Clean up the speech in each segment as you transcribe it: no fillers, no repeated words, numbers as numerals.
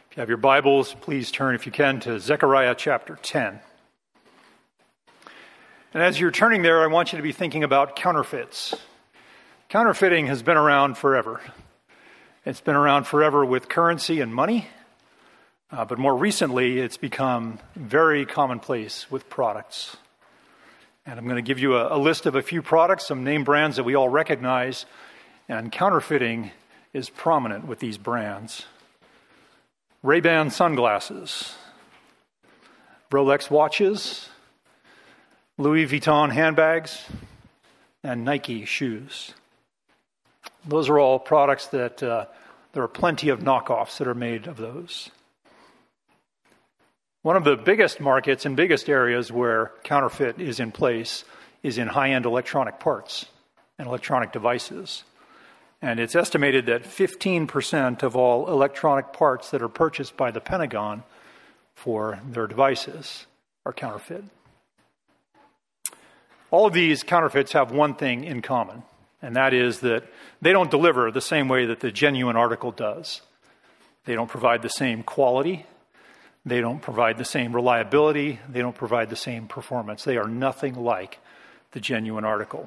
If you have your Bibles, please turn, if you can, to Zechariah chapter 10. And as you're turning there, I want you to be thinking about counterfeits. Counterfeiting has been around forever. It's been around forever with currency and money, but more recently, it's become very commonplace with products. And I'm going to give you a list of a few products, some name brands that we all recognize, and counterfeiting is prominent with these brands. Ray-Ban sunglasses, Rolex watches, Louis Vuitton handbags, and Nike shoes. Those are all products that there are plenty of knockoffs that are made of those. One of the biggest markets and biggest areas where counterfeit is in place is in high-end electronic parts and electronic devices. And it's estimated that 15% of all electronic parts that are purchased by the Pentagon for their devices are counterfeit. All of these counterfeits have one thing in common, and that is that they don't deliver the same way that the genuine article does. They don't provide the same quality. They don't provide the same reliability. They don't provide the same performance. They are nothing like the genuine article.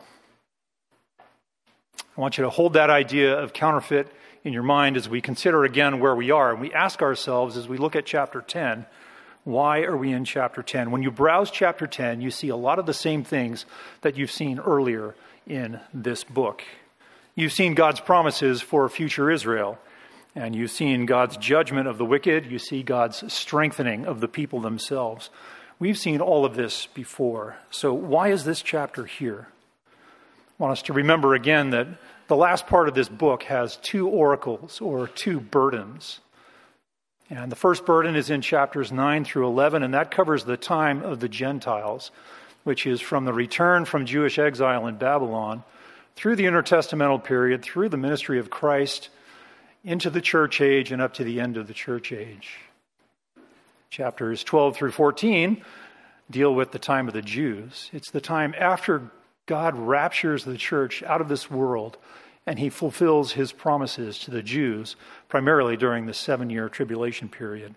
I want you to hold that idea of counterfeit in your mind as we consider again where we are. And we ask ourselves as we look at chapter 10, why are we in chapter 10? When you browse chapter 10, you see a lot of the same things that you've seen earlier in this book. You've seen God's promises for future Israel, and you've seen God's judgment of the wicked. You see God's strengthening of the people themselves. We've seen all of this before. So why is this chapter here? I want us to remember again that the last part of this book has two oracles or two burdens. And the first burden is in chapters 9 through 11, and that covers the time of the Gentiles, which is from the return from Jewish exile in Babylon through the intertestamental period, through the ministry of Christ, into the church age and up to the end of the church age. Chapters 12 through 14 deal with the time of the Jews. It's the time after God raptures the church out of this world, and he fulfills his promises to the Jews, primarily during the 7-year tribulation period.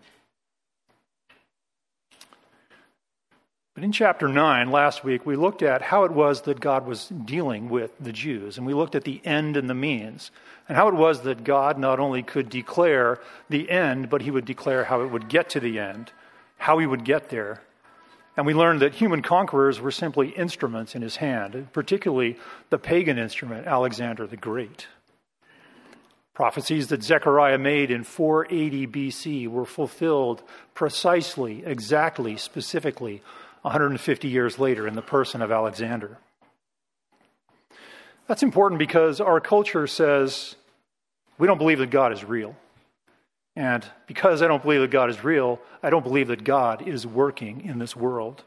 But in chapter 9, last week, we looked at how it was that God was dealing with the Jews, and we looked at the end and the means, and how it was that God not only could declare the end, but he would declare how it would get to the end, how he would get there. And we learned that human conquerors were simply instruments in his hand, particularly the pagan instrument, Alexander the Great. Prophecies that Zechariah made in 480 BC were fulfilled precisely, exactly, specifically 150 years later in the person of Alexander. That's important because our culture says we don't believe that God is real. And because I don't believe that God is real, I don't believe that God is working in this world.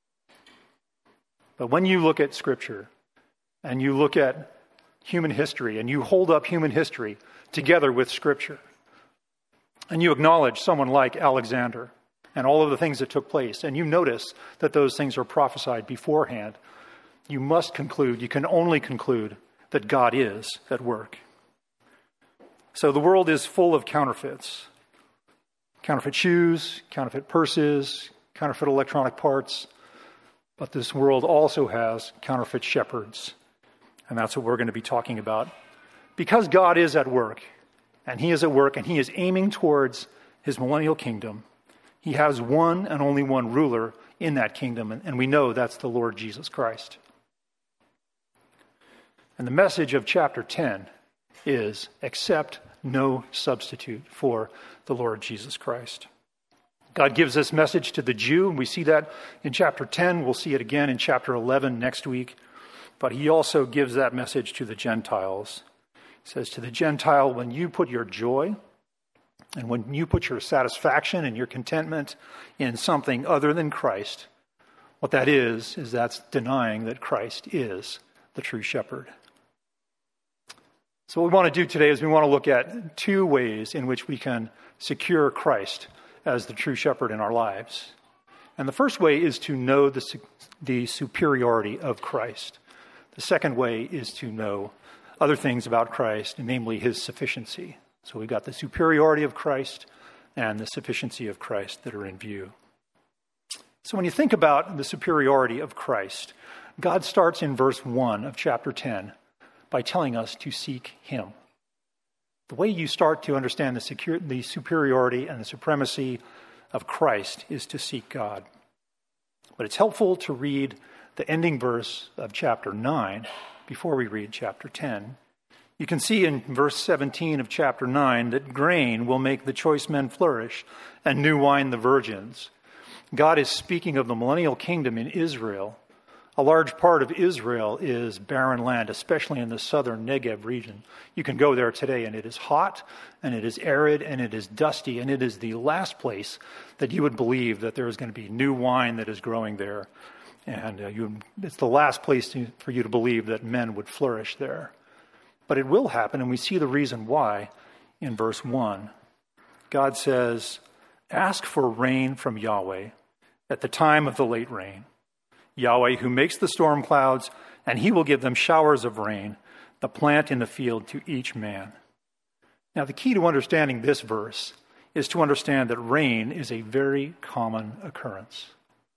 But when you look at Scripture and you look at human history and you hold up human history together with Scripture and you acknowledge someone like Alexander and all of the things that took place and you notice that those things are prophesied beforehand, you must conclude, you can only conclude that God is at work. So the world is full of counterfeits. Counterfeit shoes, counterfeit purses, counterfeit electronic parts. But this world also has counterfeit shepherds. And that's what we're going to be talking about. Because God is at work, and he is at work, and he is aiming towards his millennial kingdom, he has one and only one ruler in that kingdom, and we know that's the Lord Jesus Christ. And the message of chapter 10 is accept no substitute for the Lord Jesus Christ. God gives this message to the Jew, and we see that in chapter 10. We'll see it again in chapter 11 next week. But he also gives that message to the Gentiles. He says to the Gentile, when you put your joy and when you put your satisfaction and your contentment in something other than Christ, what that is that's denying that Christ is the true shepherd. So what we want to do today is we want to look at two ways in which we can secure Christ as the true shepherd in our lives. And the first way is to know the superiority of Christ. The second way is to know other things about Christ, namely his sufficiency. So we've got the superiority of Christ, and the sufficiency of Christ that are in view. So when you think about the superiority of Christ, God starts in verse 1 of chapter 10 by telling us to seek him. The way you start to understand the superiority and the supremacy of Christ is to seek God. But it's helpful to read the ending verse of chapter 9 before we read chapter 10. You can see in verse 17 of chapter 9 that grain will make the choice men flourish and new wine the virgins. God is speaking of the millennial kingdom in Israel. A large part of Israel is barren land, especially in the southern Negev region. You can go there today, and it is hot, and it is arid, and it is dusty, and it is the last place that you would believe that there is going to be new wine that is growing there. And it's the last place for you to believe that men would flourish there. But it will happen, and we see the reason why in verse 1. God says, "Ask for rain from Yahweh at the time of the late rain. Yahweh who makes the storm clouds, and he will give them showers of rain, the plant in the field to each man." Now, the key to understanding this verse is to understand that rain is a very common occurrence.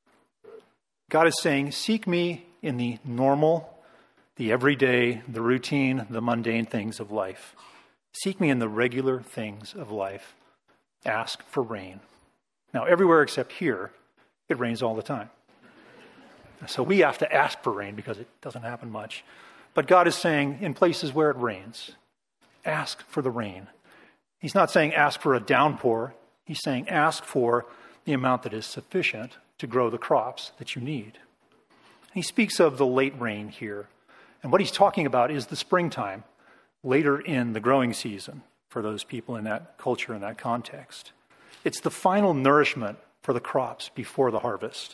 God is saying, seek me in the normal, the everyday, the routine, the mundane things of life. Seek me in the regular things of life. Ask for rain. Now, everywhere except here, it rains all the time. So we have to ask for rain because it doesn't happen much. But God is saying, in places where it rains, ask for the rain. He's not saying ask for a downpour. He's saying ask for the amount that is sufficient to grow the crops that you need. He speaks of the late rain here. And what he's talking about is the springtime, later in the growing season for those people in that culture, in that context. It's the final nourishment for the crops before the harvest.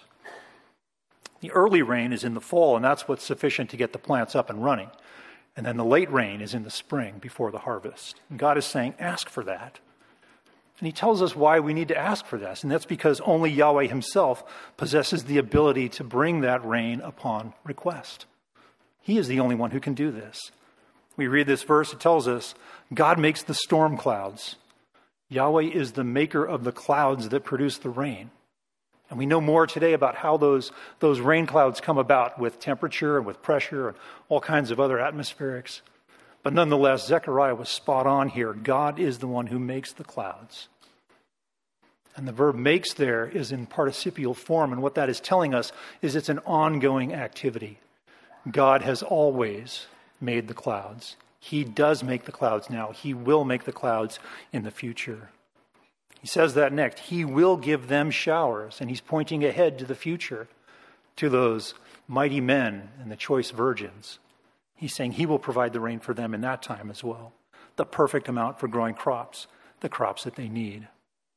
The early rain is in the fall, and that's what's sufficient to get the plants up and running. And then the late rain is in the spring before the harvest. And God is saying, ask for that. And he tells us why we need to ask for this. And that's because only Yahweh himself possesses the ability to bring that rain upon request. He is the only one who can do this. We read this verse, it tells us, God makes the storm clouds. Yahweh is the maker of the clouds that produce the rain. And we know more today about how those rain clouds come about with temperature and with pressure and all kinds of other atmospherics. But nonetheless, Zechariah was spot on here. God is the one who makes the clouds. And the verb makes there is in participial form. And what that is telling us is it's an ongoing activity. God has always made the clouds. He does make the clouds now. He will make the clouds in the future. He says that next. He will give them showers. And he's pointing ahead to the future, to those mighty men and the choice virgins. He's saying he will provide the rain for them in that time as well. The perfect amount for growing crops, the crops that they need.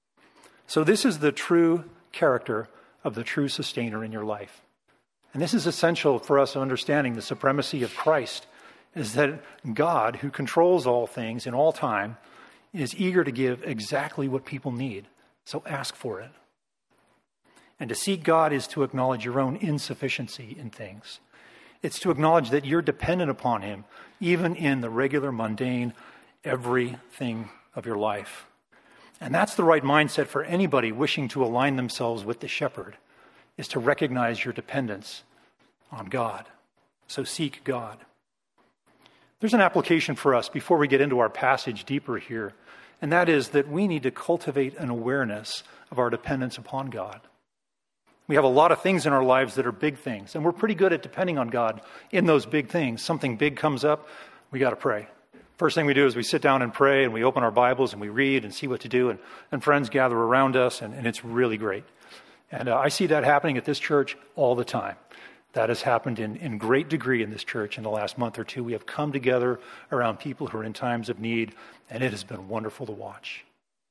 So this is the true character of the true sustainer in your life. And this is essential for us understanding the supremacy of Christ, is that God, who controls all things in all time, is eager to give exactly what people need. So ask for it. And to seek God is to acknowledge your own insufficiency in things. It's to acknowledge that you're dependent upon him, even in the regular, mundane, everything of your life. And that's the right mindset for anybody wishing to align themselves with the shepherd, is to recognize your dependence on God. So seek God. There's an application for us before we get into our passage deeper here, and that is that we need to cultivate an awareness of our dependence upon God. We have a lot of things in our lives that are big things, and we're pretty good at depending on God in those big things. Something big comes up, we got to pray. First thing we do is we sit down and pray, and we open our Bibles, and we read and see what to do, and friends gather around us, and it's really great. And I see that happening at this church all the time. That has happened in great degree in this church in the last month or two. We have come together around people who are in times of need, and it has been wonderful to watch.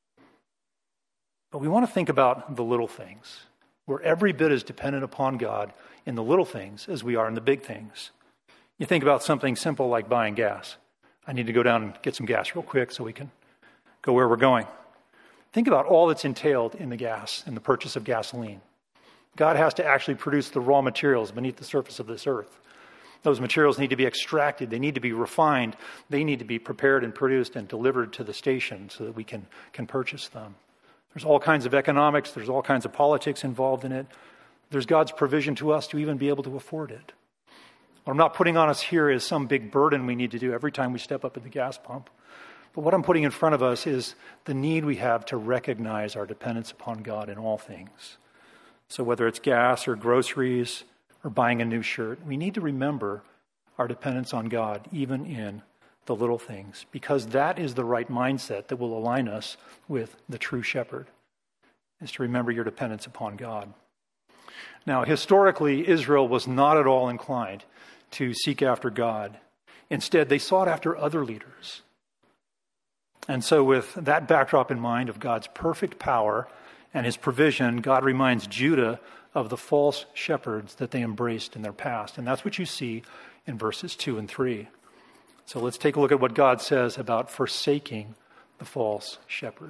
But we want to think about the little things. We're every bit as dependent upon God in the little things as we are in the big things. You think about something simple like buying gas. I need to go down and get some gas real quick so we can go where we're going. Think about all that's entailed in the gas and the purchase of gasoline. God has to actually produce the raw materials beneath the surface of this earth. Those materials need to be extracted. They need to be refined. They need to be prepared and produced and delivered to the station so that we can purchase them. There's all kinds of economics. There's all kinds of politics involved in it. There's God's provision to us to even be able to afford it. What I'm not putting on us here is some big burden we need to do every time we step up at the gas pump. But what I'm putting in front of us is the need we have to recognize our dependence upon God in all things. So whether it's gas or groceries or buying a new shirt, we need to remember our dependence on God, even in the little things, because that is the right mindset that will align us with the true shepherd, is to remember your dependence upon God. Now, historically, Israel was not at all inclined to seek after God. Instead, they sought after other leaders. And so with that backdrop in mind of God's perfect power and his provision, God reminds Judah of the false shepherds that they embraced in their past. And that's what you see in verses 2 and 3. So let's take a look at what God says about forsaking the false shepherd.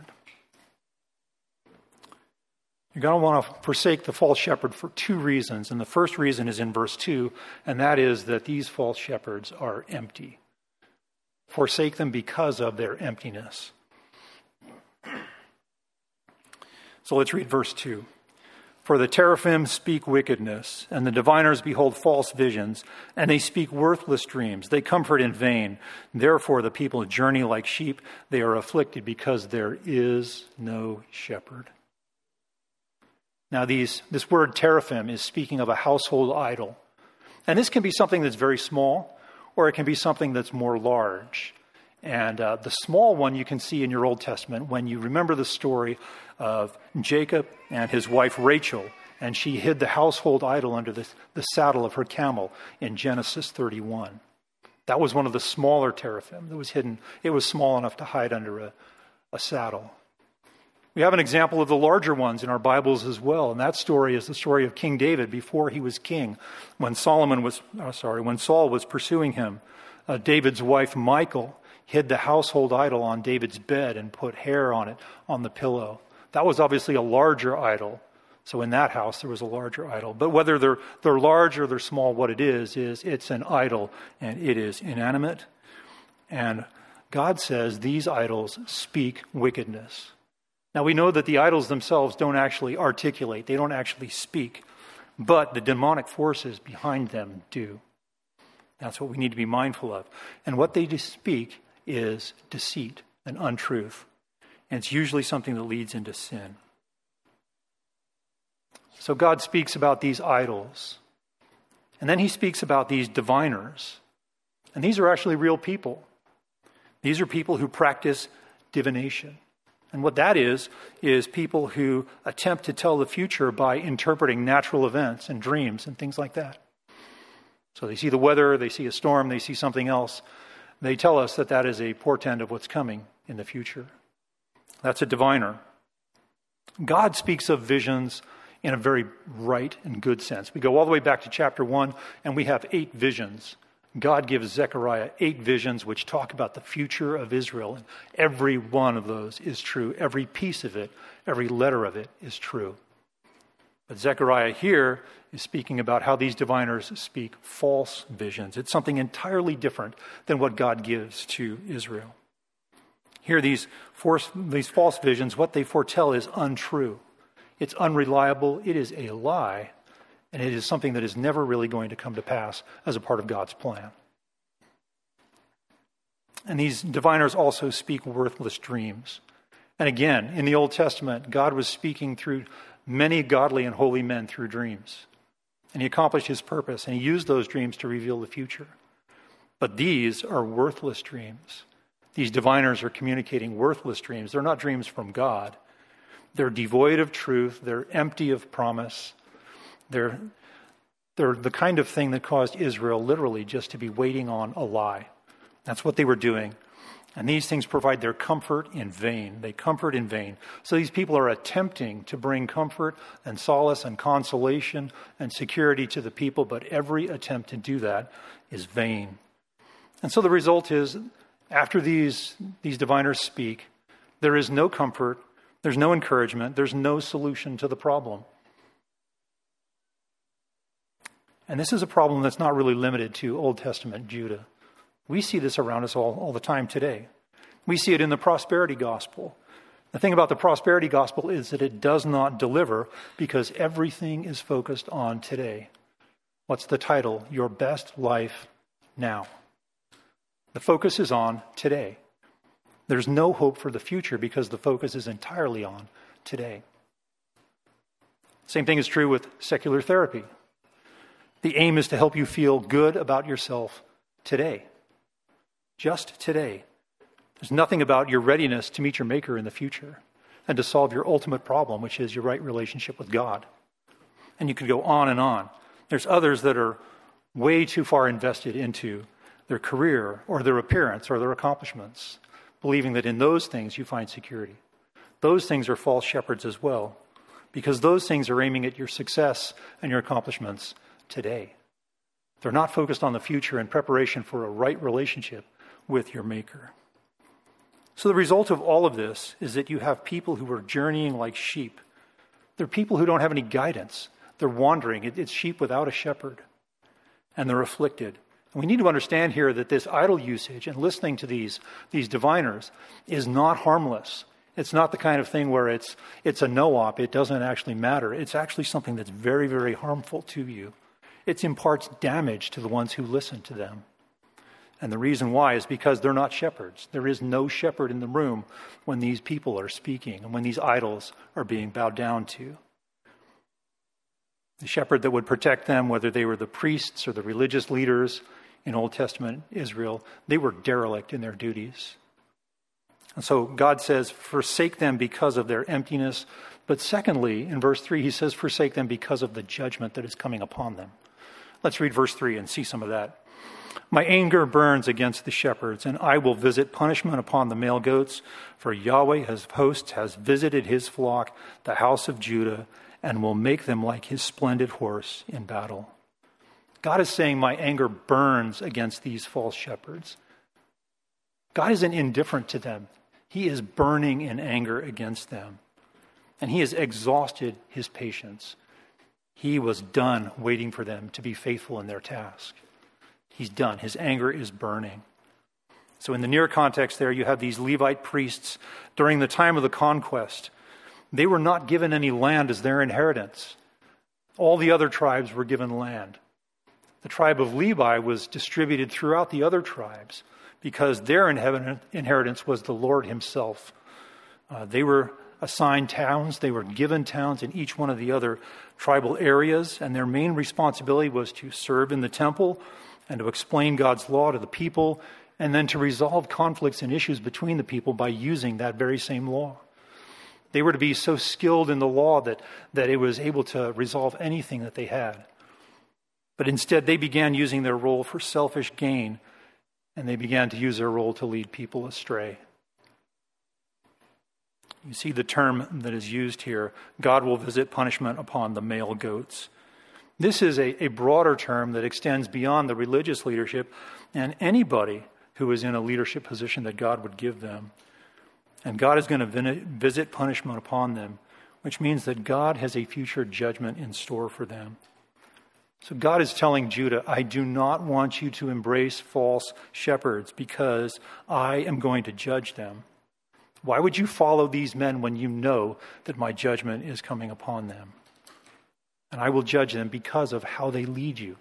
You're going to want to forsake the false shepherd for two reasons. And the first reason is in verse 2, and that is that these false shepherds are empty. Forsake them because of their emptiness. So let's read verse 2. For the teraphim speak wickedness, and the diviners behold false visions, and they speak worthless dreams. They comfort in vain. Therefore the people journey like sheep. They are afflicted because there is no shepherd. Now this word teraphim is speaking of a household idol. And this can be something that's very small, or it can be something that's more large. And the small one you can see in your Old Testament when you remember the story of Jacob and his wife Rachel, and she hid the household idol under the saddle of her camel in Genesis 31. That was one of the smaller teraphim that was hidden. It was small enough to hide under a saddle. We have an example of the larger ones in our Bibles as well, and that story is the story of King David before he was king. When Saul was pursuing him, David's wife Michal hid the household idol on David's bed and put hair on it on the pillow. That was obviously a larger idol. So in that house there was a larger idol. But whether they're large or they're small, what it is it's an idol, and it is inanimate. And God says these idols speak wickedness. Now, we know that the idols themselves don't actually articulate. They don't actually speak. But the demonic forces behind them do. That's what we need to be mindful of. And what they speak is deceit and untruth. And it's usually something that leads into sin. So God speaks about these idols. And then he speaks about these diviners. And these are actually real people. These are people who practice divination. And what that is people who attempt to tell the future by interpreting natural events and dreams and things like that. So they see the weather, they see a storm, they see something else. They tell us that is a portent of what's coming in the future. That's a diviner. God speaks of visions in a very right and good sense. We go all the way back to chapter 1, and we have 8 visions. God gives Zechariah 8 visions which talk about the future of Israel. And every one of those is true. Every piece of it, every letter of it is true. But Zechariah here is speaking about how these diviners speak false visions. It's something entirely different than what God gives to Israel. Here, these false visions, what they foretell is untrue. It's unreliable. It is a lie. And it is something that is never really going to come to pass as a part of God's plan. And these diviners also speak worthless dreams. And again, in the Old Testament, God was speaking through many godly and holy men through dreams. And he accomplished his purpose, and he used those dreams to reveal the future. But these are worthless dreams. These diviners are communicating worthless dreams. They're not dreams from God. They're devoid of truth. They're empty of promise. They're the kind of thing that caused Israel literally just to be waiting on a lie. That's what they were doing. And these things provide their comfort in vain. They comfort in vain. So these people are attempting to bring comfort and solace and consolation and security to the people, but every attempt to do that is vain. And so the result is, after these diviners speak, there is no comfort, there's no encouragement, there's no solution to the problem. And this is a problem that's not really limited to Old Testament Judah. We see this around us all the time today. We see it in the prosperity gospel. The thing about the prosperity gospel is that it does not deliver because everything is focused on today. What's the title? Your Best Life Now. The focus is on today. There's no hope for the future because the focus is entirely on today. Same thing is true with secular therapy. The aim is to help you feel good about yourself today. Just today. There's nothing about your readiness to meet your Maker in the future and to solve your ultimate problem, which is your right relationship with God. And you could go on and on. There's others that are way too far invested into their career or their appearance or their accomplishments, believing that in those things you find security. Those things are false shepherds as well, because those things are aiming at your success and your accomplishments today. They're not focused on the future in preparation for a right relationship with your Maker. So the result of all of this is that you have people who are journeying like sheep. They're people who don't have any guidance. They're wandering. It's sheep without a shepherd. And they're afflicted. And we need to understand here that this idol usage and listening to these diviners is not harmless. It's not the kind of thing where it's a no-op. It doesn't actually matter. It's actually something that's very, very harmful to you. It imparts damage to the ones who listen to them. And the reason why is because they're not shepherds. There is no shepherd in the room when these people are speaking and when these idols are being bowed down to. The shepherd that would protect them, whether they were the priests or the religious leaders in Old Testament Israel, they were derelict in their duties. And so God says, forsake them because of their emptiness. But secondly, in verse 3, he says, forsake them because of the judgment that is coming upon them. Let's read verse 3 and see some of that. My anger burns against the shepherds, and I will visit punishment upon the male goats, for Yahweh of hosts has visited his flock, the house of Judah, and will make them like his splendid horse in battle. God is saying, my anger burns against these false shepherds. God isn't indifferent to them. He is burning in anger against them. And he has exhausted his patience. He was done waiting for them to be faithful in their task. He's done. His anger is burning. So in the near context there, you have these Levite priests during the time of the conquest. They were not given any land as their inheritance. All the other tribes were given land. The tribe of Levi was distributed throughout the other tribes because their inheritance was the Lord himself. They were assigned towns. They were given towns in each one of the other tribal areas, and their main responsibility was to serve in the temple and to explain God's law to the people, and then to resolve conflicts and issues between the people by using that very same law. They were to be so skilled in the law that it was able to resolve anything that they had. But instead, they began using their role for selfish gain, and they began to use their role to lead people astray. You see the term that is used here, God will visit punishment upon the male goats. This is a broader term that extends beyond the religious leadership and anybody who is in a leadership position that God would give them. And God is going to visit punishment upon them, which means that God has a future judgment in store for them. So God is telling Judah, I do not want you to embrace false shepherds because I am going to judge them. Why would you follow these men when you know that my judgment is coming upon them? And I will judge them because of how they lead you.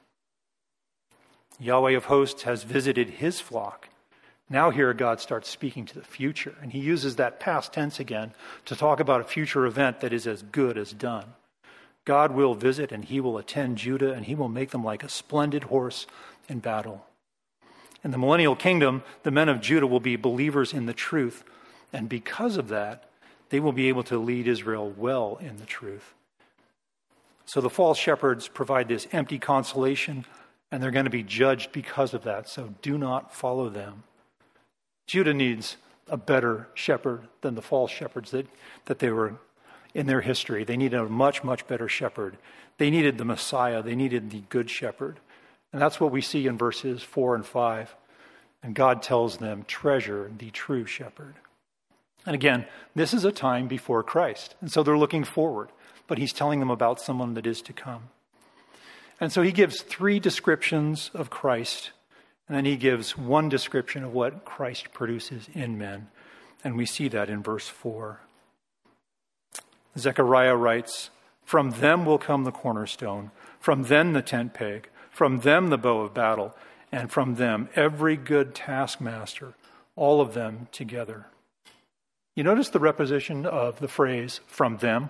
Yahweh of hosts has visited his flock. Now here God starts speaking to the future, and he uses that past tense again to talk about a future event that is as good as done. God will visit and he will attend Judah, and he will make them like a splendid horse in battle. In the millennial kingdom, the men of Judah will be believers in the truth, and because of that, they will be able to lead Israel well in the truth. So the false shepherds provide this empty consolation, and they're going to be judged because of that. So do not follow them. Judah needs a better shepherd than the false shepherds that they were in their history. They needed a much, much better shepherd. They needed the Messiah. They needed the good shepherd. And that's what we see in verses 4 and 5. And God tells them, treasure the true shepherd. And again, this is a time before Christ. And so they're looking forward. But he's telling them about someone that is to come. And so he gives 3 descriptions of Christ, and then he gives 1 description of what Christ produces in men. And we see that in verse 4. Zechariah writes, "From them will come the cornerstone, from them the tent peg, from them the bow of battle, and from them every good taskmaster, all of them together." You notice the repetition of the phrase, "from them"?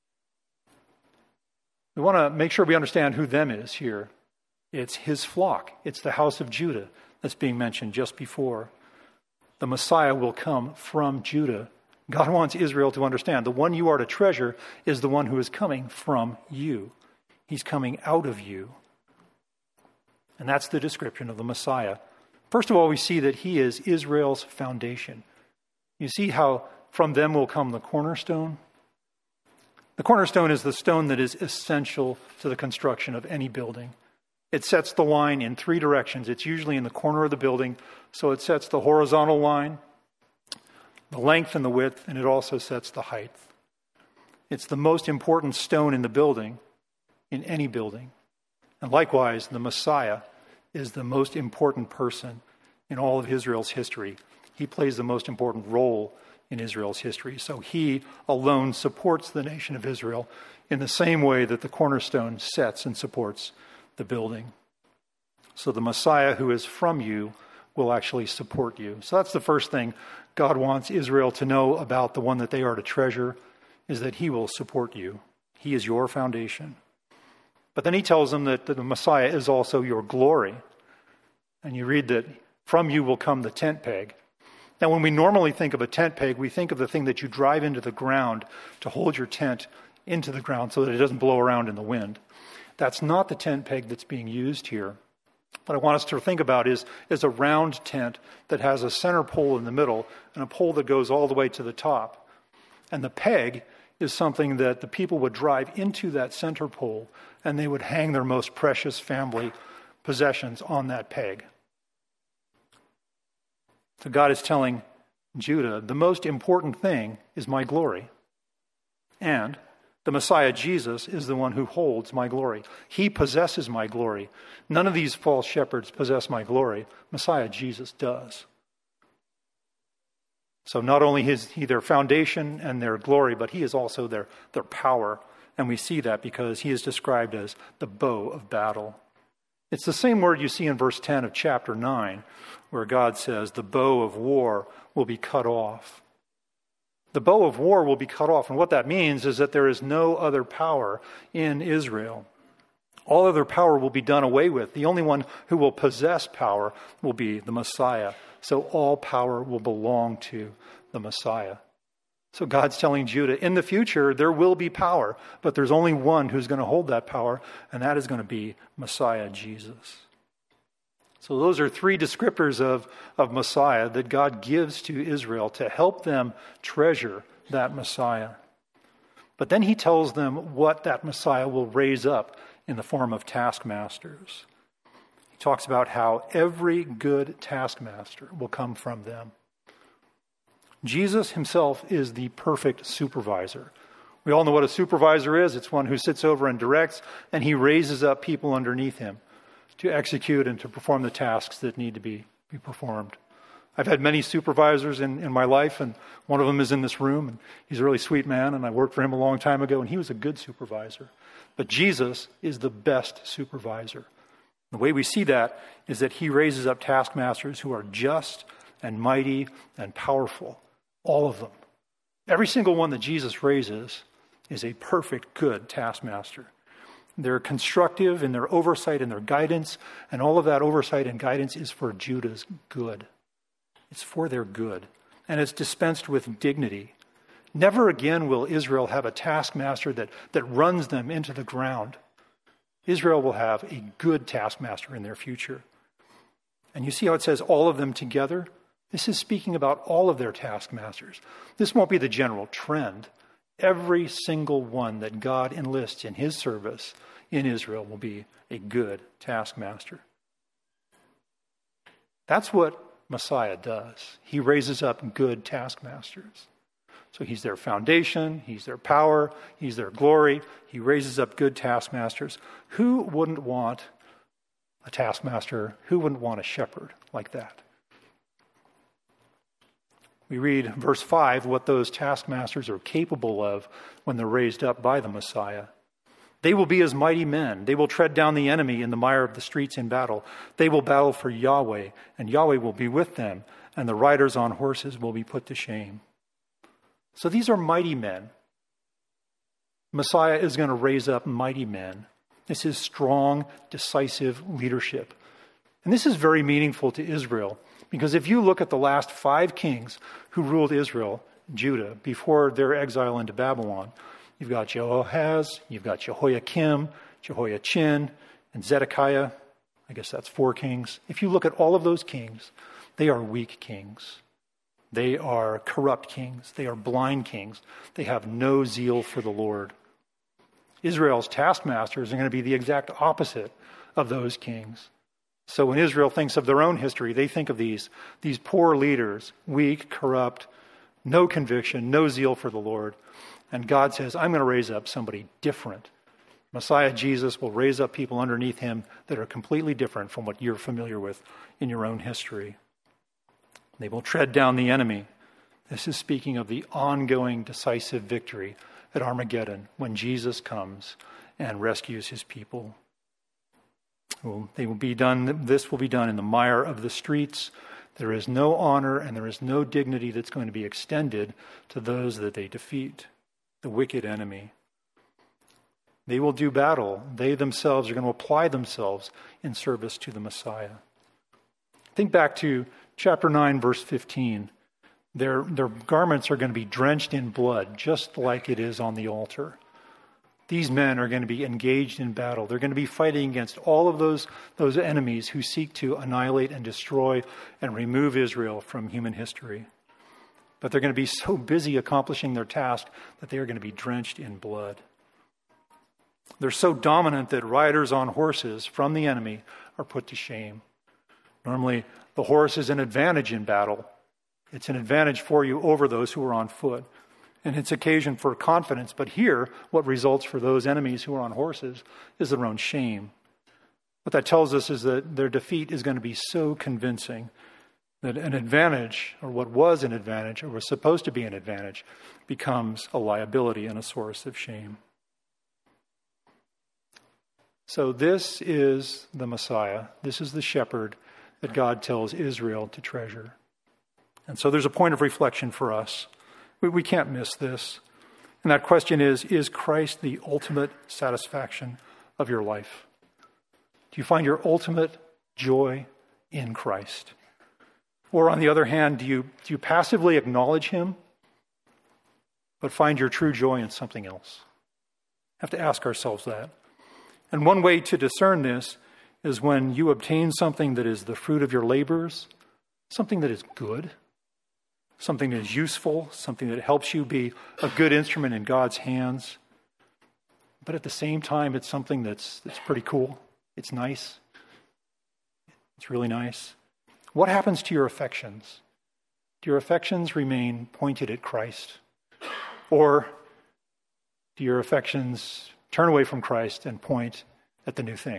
We want to make sure we understand who them is here. It's his flock. It's the house of Judah that's being mentioned just before. The Messiah will come from Judah. God wants Israel to understand the one you are to treasure is the one who is coming from you. He's coming out of you. And that's the description of the Messiah. First of all, we see that he is Israel's foundation. You see how from them will come the cornerstone? The cornerstone is the stone that is essential to the construction of any building. It sets the line in three directions. It's usually in the corner of the building, so it sets the horizontal line, the length and the width, and it also sets the height. It's the most important stone in the building, in any building. And likewise, the Messiah is the most important person in all of Israel's history. He plays the most important role in Israel's history. So he alone supports the nation of Israel in the same way that the cornerstone sets and supports the building. So the Messiah who is from you will actually support you. So that's the first thing God wants Israel to know about the one that they are to treasure, is that he will support you. He is your foundation. But then he tells them that the Messiah is also your glory. And you read that from you will come the tent peg. Now, when we normally think of a tent peg, we think of the thing that you drive into the ground to hold your tent into the ground so that it doesn't blow around in the wind. That's not the tent peg that's being used here. What I want us to think about is a round tent that has a center pole in the middle and a pole that goes all the way to the top. And the peg is something that the people would drive into that center pole, and they would hang their most precious family possessions on that peg. So God is telling Judah, the most important thing is my glory. And the Messiah, Jesus, is the one who holds my glory. He possesses my glory. None of these false shepherds possess my glory. Messiah, Jesus, does. So not only is he their foundation and their glory, but he is also their power. And we see that because he is described as the bow of battle. It's the same word you see in verse 10 of chapter 9, where God says the bow of war will be cut off. The bow of war will be cut off. And what that means is that there is no other power in Israel. All other power will be done away with. The only one who will possess power will be the Messiah. So all power will belong to the Messiah. So God's telling Judah, in the future, there will be power, but there's only one who's going to hold that power, and that is going to be Messiah, Jesus. So those are three descriptors of Messiah that God gives to Israel to help them treasure that Messiah. But then he tells them what that Messiah will raise up in the form of taskmasters. He talks about how every good taskmaster will come from them. Jesus himself is the perfect supervisor. We all know what a supervisor is. It's one who sits over and directs, and he raises up people underneath him to execute and to perform the tasks that need to be performed. I've had many supervisors in my life, and one of them is in this room, and he's a really sweet man, and I worked for him a long time ago, and he was a good supervisor. But Jesus is the best supervisor. The way we see that is that he raises up taskmasters who are just and mighty and powerful. All of them. Every single one that Jesus raises is a perfect, good taskmaster. They're constructive in their oversight and their guidance, and all of that oversight and guidance is for Judah's good. It's for their good, and it's dispensed with dignity. Never again will Israel have a taskmaster that runs them into the ground. Israel will have a good taskmaster in their future. And you see how it says all of them together? This is speaking about all of their taskmasters. This won't be the general trend. Every single one that God enlists in his service in Israel will be a good taskmaster. That's what Messiah does. He raises up good taskmasters. So he's their foundation, he's their power, he's their glory. He raises up good taskmasters. Who wouldn't want a taskmaster? Who wouldn't want a shepherd like that? We read verse 5 what those taskmasters are capable of when they're raised up by the Messiah. They will be as mighty men. They will tread down the enemy in the mire of the streets in battle. They will battle for Yahweh, and Yahweh will be with them, and the riders on horses will be put to shame. So these are mighty men. Messiah is going to raise up mighty men. This is strong, decisive leadership. And this is very meaningful to Israel, because if you look at the last 5 kings who ruled Israel, Judah, before their exile into Babylon, you've got Jehoahaz, you've got Jehoiakim, Jehoiachin, and Zedekiah. I guess that's 4 kings. If you look at all of those kings, they are weak kings. They are corrupt kings. They are blind kings. They have no zeal for the Lord. Israel's taskmasters are going to be the exact opposite of those kings. So when Israel thinks of their own history, they think of these poor leaders, weak, corrupt, no conviction, no zeal for the Lord. And God says, I'm going to raise up somebody different. Messiah Jesus will raise up people underneath him that are completely different from what you're familiar with in your own history. They will tread down the enemy. This is speaking of the ongoing decisive victory at Armageddon when Jesus comes and rescues his people. This will be done in the mire of the streets. There is no honor and there is no dignity that's going to be extended to those that they defeat, the wicked enemy. They will do battle. They themselves are going to apply themselves in service to the Messiah. Think back to chapter 9, verse 15. Their garments are going to be drenched in blood, just like it is on the altar. These men are going to be engaged in battle. They're going to be fighting against all of those enemies who seek to annihilate and destroy and remove Israel from human history. But they're going to be so busy accomplishing their task that they are going to be drenched in blood. They're so dominant that riders on horses from the enemy are put to shame. Normally, the horse is an advantage in battle. It's an advantage for you over those who are on foot. And it's occasion for confidence. But here, what results for those enemies who are on horses is their own shame. What that tells us is that their defeat is going to be so convincing that an advantage, or what was an advantage, or was supposed to be an advantage, becomes a liability and a source of shame. So this is the Messiah. This is the shepherd that God tells Israel to treasure. And so there's a point of reflection for us. We can't miss this. And that question is Christ the ultimate satisfaction of your life? Do you find your ultimate joy in Christ? Or on the other hand, do you passively acknowledge him, but find your true joy in something else? We have to ask ourselves that. And one way to discern this is when you obtain something that is the fruit of your labors, something that is good, something that is useful, something that helps you be a good instrument in God's hands. But at the same time, it's something that's pretty cool. It's nice. It's really nice. What happens to your affections? Do your affections remain pointed at Christ? Or do your affections turn away from Christ and point at the new thing?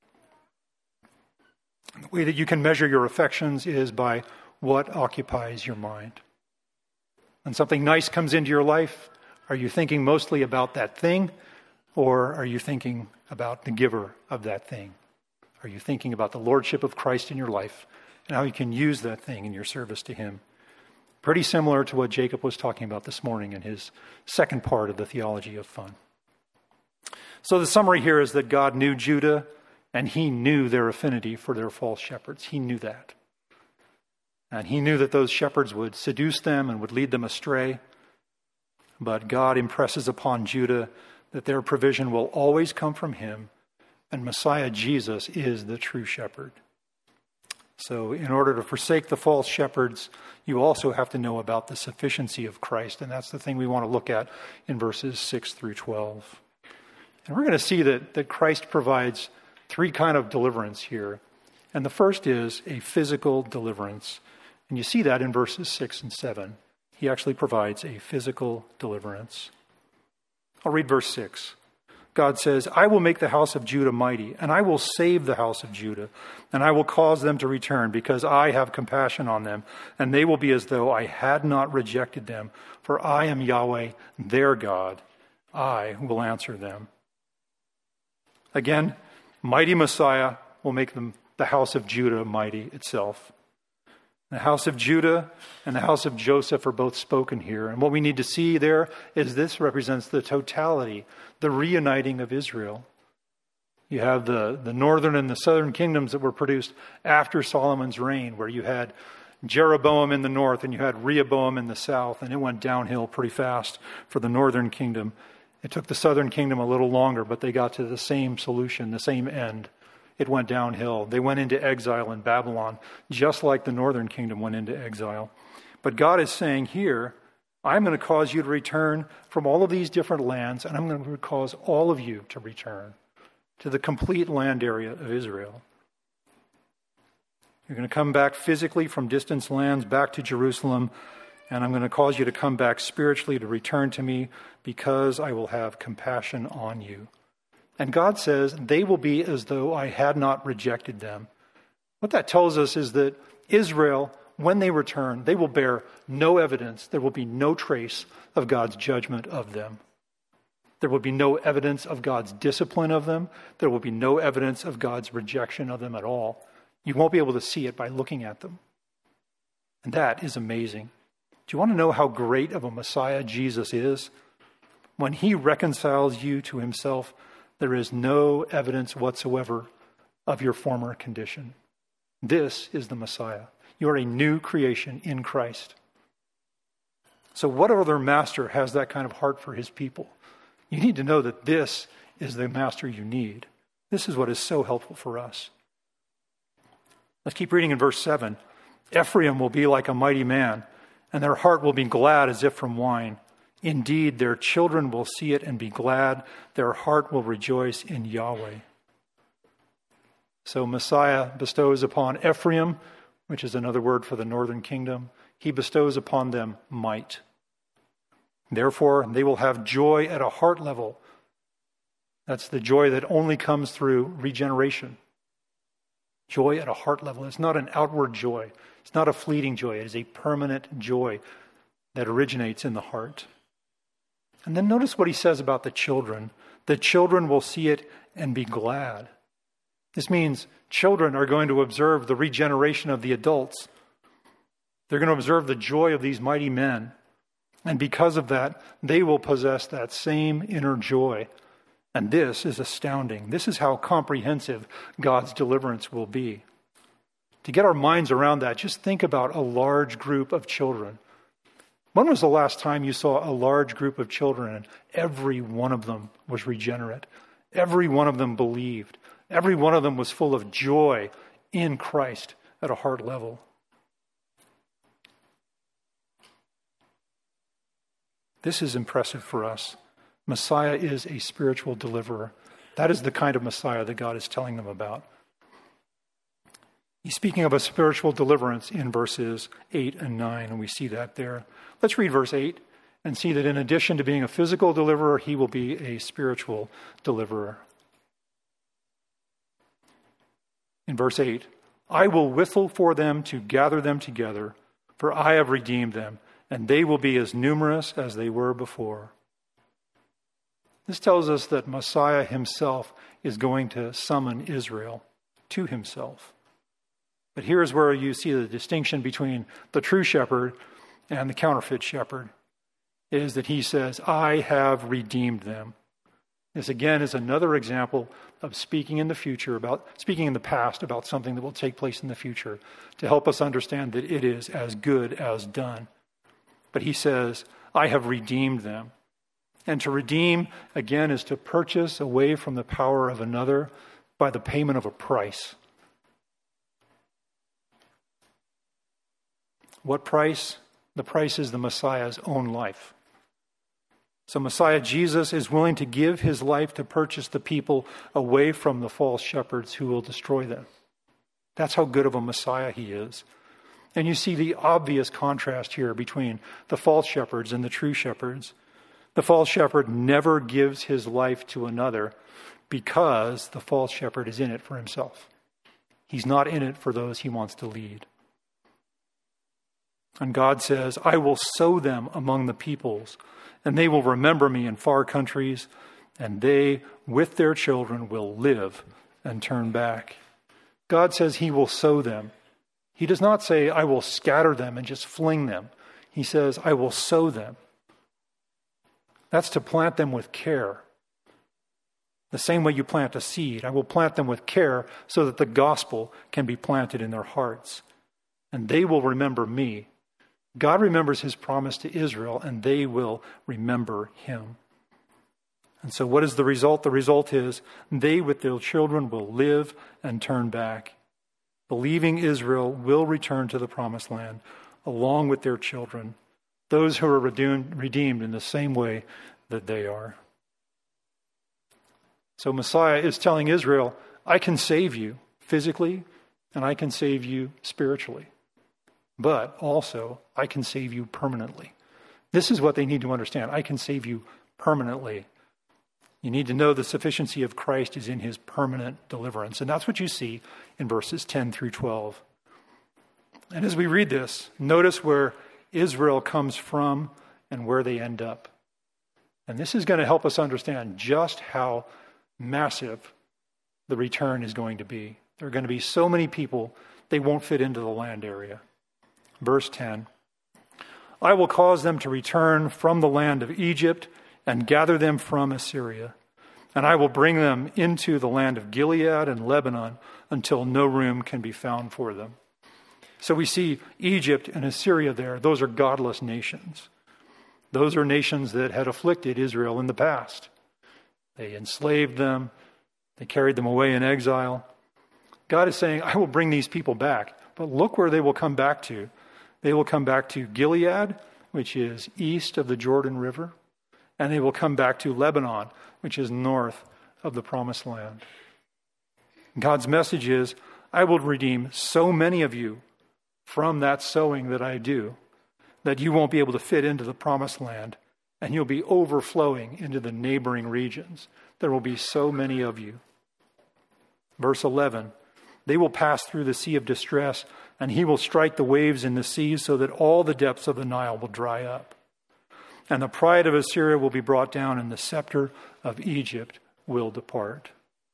And the way that you can measure your affections is by what occupies your mind. When something nice comes into your life, are you thinking mostly about that thing, or are you thinking about the giver of that thing? Are you thinking about the lordship of Christ in your life and how you can use that thing in your service to him? Pretty similar to what Jacob was talking about this morning in his second part of the theology of fun. So the summary here is that God knew Judah, and he knew their affinity for their false shepherds. He knew that. And he knew that those shepherds would seduce them and would lead them astray. But God impresses upon Judah that their provision will always come from him, and Messiah Jesus is the true shepherd. So in order to forsake the false shepherds, you also have to know about the sufficiency of Christ, and that's the thing we want to look at in verses 6 through 12. And we're going to see that Christ provides 3 kinds of deliverance here. And the first is a physical deliverance. And you see that in verses 6 and 7. He actually provides a physical deliverance. I'll read verse 6. God says, I will make the house of Judah mighty, and I will save the house of Judah, and I will cause them to return, because I have compassion on them, and they will be as though I had not rejected them, for I am Yahweh, their God. I will answer them. Again, mighty Messiah will make the house of Judah mighty itself. The house of Judah and the house of Joseph are both spoken here. And what we need to see there is this represents the totality, the reuniting of Israel. You have the northern and the southern kingdoms that were produced after Solomon's reign, where you had Jeroboam in the north and you had Rehoboam in the south, and it went downhill pretty fast for the northern kingdom. It took the southern kingdom a little longer, but they got to the same solution, the same end. It went downhill. They went into exile in Babylon, just like the northern kingdom went into exile. But God is saying here, I'm going to cause you to return from all of these different lands, and I'm going to cause all of you to return to the complete land area of Israel. You're going to come back physically from distant lands back to Jerusalem, and I'm going to cause you to come back spiritually to return to me, because I will have compassion on you. And God says, they will be as though I had not rejected them. What that tells us is that Israel, when they return, they will bear no evidence. There will be no trace of God's judgment of them. There will be no evidence of God's discipline of them. There will be no evidence of God's rejection of them at all. You won't be able to see it by looking at them. And that is amazing. Do you want to know how great of a Messiah Jesus is? When he reconciles you to himself, there is no evidence whatsoever of your former condition. This is the Messiah. You are a new creation in Christ. So what other master has that kind of heart for his people? You need to know that this is the master you need. This is what is so helpful for us. Let's keep reading in verse 7. Ephraim will be like a mighty man, and their heart will be glad as if from wine. Indeed, their children will see it and be glad. Their heart will rejoice in Yahweh. So Messiah bestows upon Ephraim, which is another word for the northern kingdom, he bestows upon them might. Therefore, they will have joy at a heart level. That's the joy that only comes through regeneration. Joy at a heart level. It's not an outward joy. It's not a fleeting joy. It is a permanent joy that originates in the heart. And then notice what he says about the children. The children will see it and be glad. This means children are going to observe the regeneration of the adults. They're going to observe the joy of these mighty men. And because of that, they will possess that same inner joy. And this is astounding. This is how comprehensive God's deliverance will be. To get our minds around that, just think about a large group of children. When was the last time you saw a large group of children and every one of them was regenerate? Every one of them believed. Every one of them was full of joy in Christ at a heart level. This is impressive for us. Messiah is a spiritual deliverer. That is the kind of Messiah that God is telling them about. He's speaking of a spiritual deliverance in verses 8 and 9, and we see that there. Let's read verse 8 and see that in addition to being a physical deliverer, he will be a spiritual deliverer. In verse 8, I will whistle for them to gather them together, for I have redeemed them, and they will be as numerous as they were before. This tells us that Messiah himself is going to summon Israel to himself. But here's where you see the distinction between the true shepherd and the counterfeit shepherd, is that he says, I have redeemed them. This again is another example of speaking in the past about something that will take place in the future to help us understand that it is as good as done. But he says, I have redeemed them. And to redeem, again, is to purchase away from the power of another by the payment of a price. What price? The price is the Messiah's own life. So Messiah Jesus is willing to give his life to purchase the people away from the false shepherds who will destroy them. That's how good of a Messiah he is. And you see the obvious contrast here between the false shepherds and the true shepherds. The false shepherd never gives his life to another because the false shepherd is in it for himself. He's not in it for those he wants to lead. And God says, I will sow them among the peoples, and they will remember me in far countries, and they, with their children, will live and turn back. God says he will sow them. He does not say, I will scatter them and just fling them. He says, I will sow them. That's to plant them with care. The same way you plant a seed. I will plant them with care so that the gospel can be planted in their hearts. And they will remember me. God remembers his promise to Israel, and they will remember him. And so what is the result? The result is they with their children will live and turn back. Believing Israel will return to the promised land along with their children, those who are redeemed in the same way that they are. So Messiah is telling Israel, I can save you physically and I can save you spiritually, but also I can save you permanently. This is what they need to understand. I can save you permanently. You need to know the sufficiency of Christ is in his permanent deliverance. And that's what you see in verses 10 through 12. And as we read this, notice where Israel comes from and where they end up. And this is going to help us understand just how massive the return is going to be. There are going to be so many people, they won't fit into the land area. Verse 10, I will cause them to return from the land of Egypt and gather them from Assyria. And I will bring them into the land of Gilead and Lebanon until no room can be found for them. So we see Egypt and Assyria there. Those are godless nations. Those are nations that had afflicted Israel in the past. They enslaved them. They carried them away in exile. God is saying, I will bring these people back. But look where they will come back to. They will come back to Gilead, which is east of the Jordan River. And they will come back to Lebanon, which is north of the promised land. God's message is, I will redeem so many of you from that sowing that I do, that you won't be able to fit into the promised land, and you'll be overflowing into the neighboring regions. There will be so many of you. Verse 11, they will pass through the sea of distress, and he will strike the waves in the seas so that all the depths of the Nile will dry up. And the pride of Assyria will be brought down, and the scepter of Egypt will depart.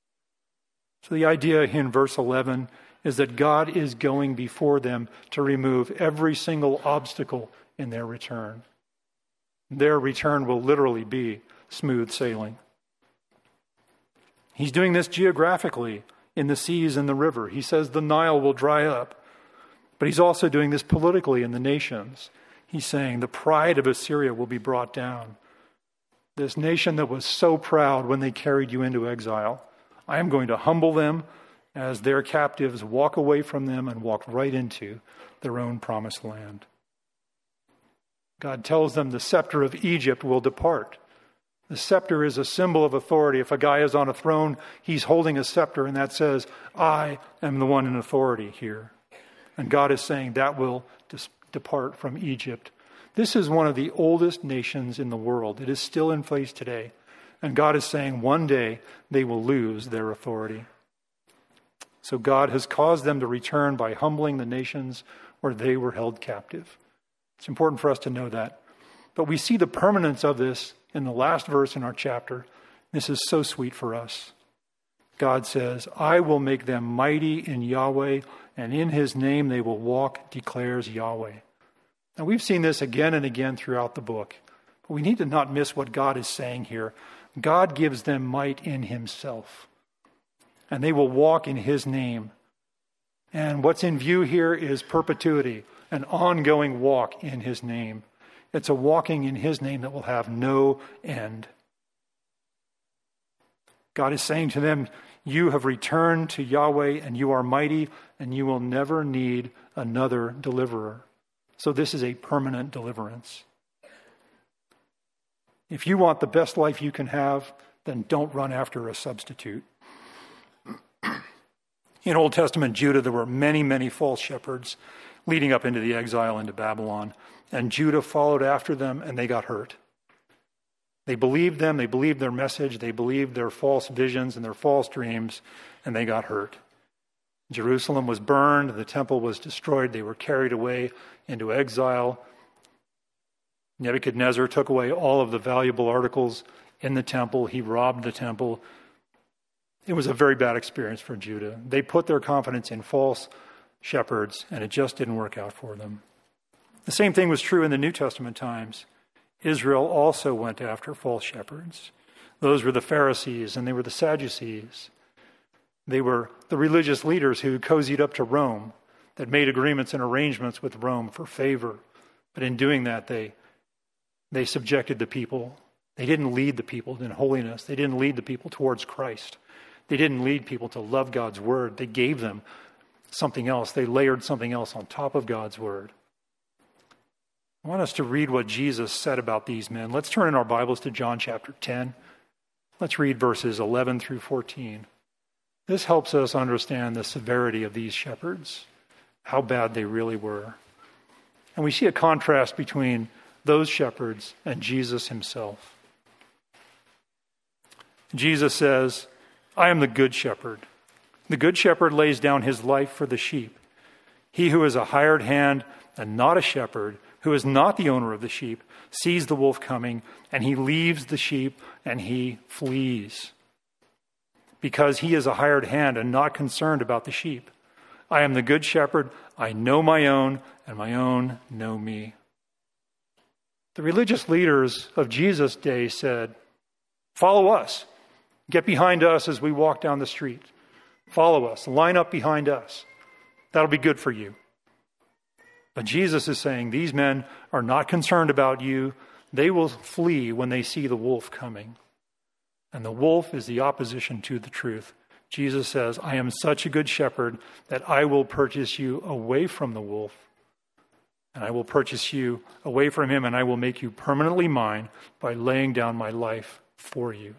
So the idea in verse 11 is that God is going before them to remove every single obstacle in their return. Their return will literally be smooth sailing. He's doing this geographically in the seas and the river. He says the Nile will dry up. But he's also doing this politically in the nations. He's saying the pride of Assyria will be brought down. This nation that was so proud when they carried you into exile, I am going to humble them as their captives walk away from them and walk right into their own promised land. God tells them the scepter of Egypt will depart. The scepter is a symbol of authority. If a guy is on a throne, he's holding a scepter, and that says, I am the one in authority here. And God is saying that will depart from Egypt. This is one of the oldest nations in the world. It is still in place today. And God is saying one day they will lose their authority. So God has caused them to return by humbling the nations where they were held captive. It's important for us to know that. But we see the permanence of this in the last verse in our chapter. This is so sweet for us. God says, I will make them mighty in Yahweh, and in his name they will walk, declares Yahweh. Now we've seen this again and again throughout the book. But we need to not miss what God is saying here. God gives them might in himself. And they will walk in his name. And what's in view here is perpetuity, an ongoing walk in his name. It's a walking in his name that will have no end. God is saying to them, you have returned to Yahweh and you are mighty and you will never need another deliverer. So this is a permanent deliverance. If you want the best life you can have, then don't run after a substitute. In Old Testament Judah, there were many, many false shepherds leading up into the exile into Babylon. And Judah followed after them and they got hurt. They believed them, they believed their message, they believed their false visions and their false dreams, and they got hurt. Jerusalem was burned, the temple was destroyed, they were carried away into exile. Nebuchadnezzar took away all of the valuable articles in the temple. He robbed the temple. It was a very bad experience for Judah. They put their confidence in false shepherds, and it just didn't work out for them. The same thing was true in the New Testament times. Israel also went after false shepherds. Those were the Pharisees, and they were the Sadducees. They were the religious leaders who cozied up to Rome, that made agreements and arrangements with Rome for favor. But in doing that, they subjected the people. They didn't lead the people in holiness. They didn't lead the people towards Christ. They didn't lead people to love God's word. They gave them something else. They layered something else on top of God's word. I want us to read what Jesus said about these men. Let's turn in our Bibles to John chapter 10. Let's read verses 11 through 14. This helps us understand the severity of these shepherds, how bad they really were. And we see a contrast between those shepherds and Jesus himself. Jesus says, I am the good shepherd. The good shepherd lays down his life for the sheep. He who is a hired hand and not a shepherd, who is not the owner of the sheep, sees the wolf coming, and he leaves the sheep and he flees. Because he is a hired hand and not concerned about the sheep. I am the good shepherd. I know my own, and my own know me. The religious leaders of Jesus' day said, follow us. Get behind us as we walk down the street. Follow us. Line up behind us. That'll be good for you. But Jesus is saying these men are not concerned about you. They will flee when they see the wolf coming. And the wolf is the opposition to the truth. Jesus says, I am such a good shepherd that I will purchase you away from the wolf. And I will purchase you away from him, and I will make you permanently mine by laying down my life for you.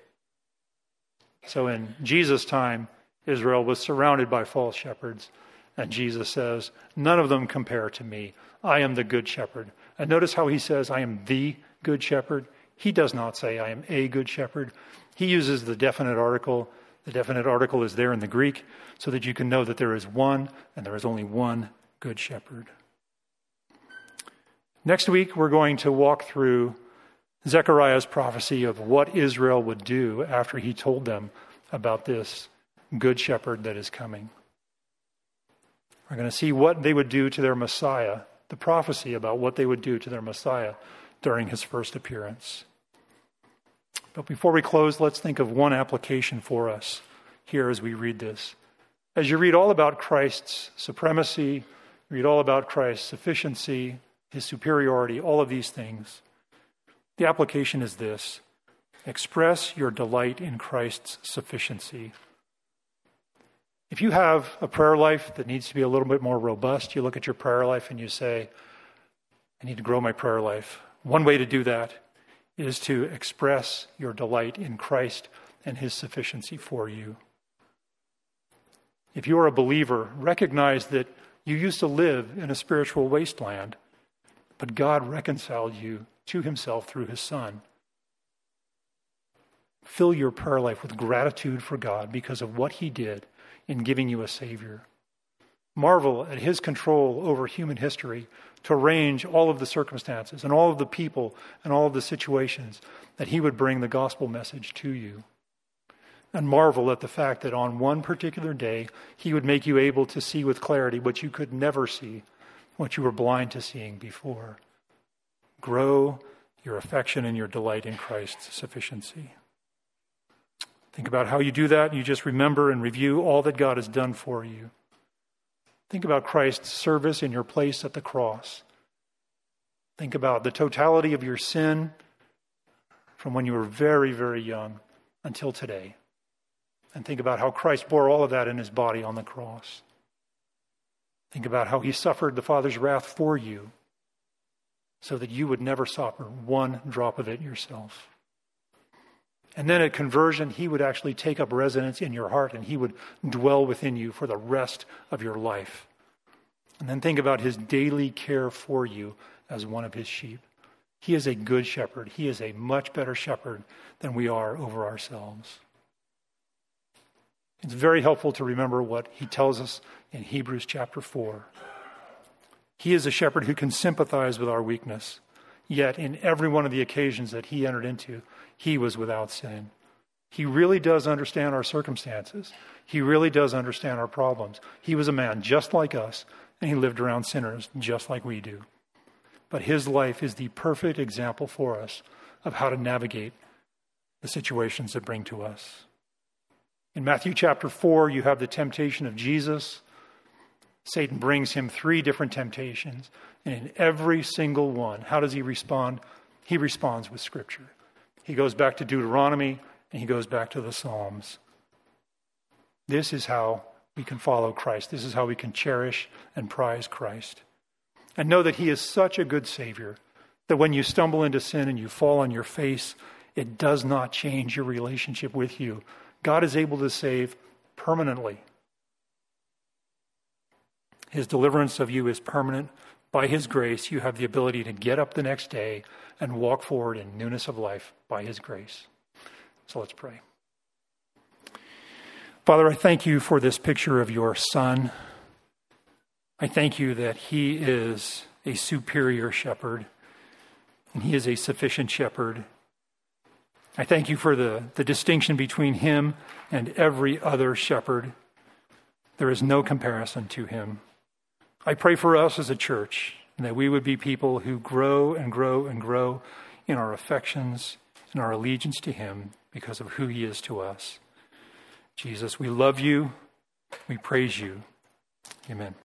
So in Jesus' time, Israel was surrounded by false shepherds. And Jesus says, none of them compare to me. I am the good shepherd. And notice how he says, I am the good shepherd. He does not say, I am a good shepherd. He uses the definite article. The definite article is there in the Greek so that you can know that there is one, and there is only one good shepherd. Next week, we're going to walk through Zechariah's prophecy of what Israel would do after he told them about this good shepherd that is coming. We're going to see what they would do to their Messiah, the prophecy about what they would do to their Messiah during his first appearance. But before we close, let's think of one application for us here as we read this. As you read all about Christ's supremacy, read all about Christ's sufficiency, his superiority, all of these things, the application is this: express your delight in Christ's sufficiency. If you have a prayer life that needs to be a little bit more robust, you look at your prayer life and you say, I need to grow my prayer life. One way to do that is to express your delight in Christ and his sufficiency for you. If you are a believer, recognize that you used to live in a spiritual wasteland, but God reconciled you to himself through his Son. Fill your prayer life with gratitude for God because of what he did in giving you a Savior. Marvel at his control over human history to arrange all of the circumstances and all of the people and all of the situations that he would bring the gospel message to you. And marvel at the fact that on one particular day, he would make you able to see with clarity what you could never see, what you were blind to seeing before. Grow your affection and your delight in Christ's sufficiency. Think about how you do that, and you just remember and review all that God has done for you. Think about Christ's service in your place at the cross. Think about the totality of your sin from when you were very, very young until today. And think about how Christ bore all of that in his body on the cross. Think about how he suffered the Father's wrath for you so that you would never suffer one drop of it yourself. And then at conversion, he would actually take up residence in your heart and he would dwell within you for the rest of your life. And then think about his daily care for you as one of his sheep. He is a good shepherd. He is a much better shepherd than we are over ourselves. It's very helpful to remember what he tells us in Hebrews chapter 4. He is a shepherd who can sympathize with our weakness, yet in every one of the occasions that he entered into, he was without sin. He really does understand our circumstances. He really does understand our problems. He was a man just like us, and he lived around sinners just like we do. But his life is the perfect example for us of how to navigate the situations that bring to us. In Matthew chapter 4, you have the temptation of Jesus. Satan brings him 3 different temptations. And in every single one, how does he respond? He responds with Scripture. He goes back to Deuteronomy and he goes back to the Psalms. This is how we can follow Christ. This is how we can cherish and prize Christ. And know that he is such a good Savior that when you stumble into sin and you fall on your face, it does not change your relationship with you. God is able to save permanently. His deliverance of you is permanent. By his grace, you have the ability to get up the next day and walk forward in newness of life by his grace. So let's pray. Father, I thank you for this picture of your Son. I thank you that he is a superior shepherd and he is a sufficient shepherd. I thank you for the distinction between him and every other shepherd. There is no comparison to him. I pray for us as a church that we would be people who grow and grow and grow in our affections and our allegiance to him because of who he is to us. Jesus, we love you. We praise you. Amen.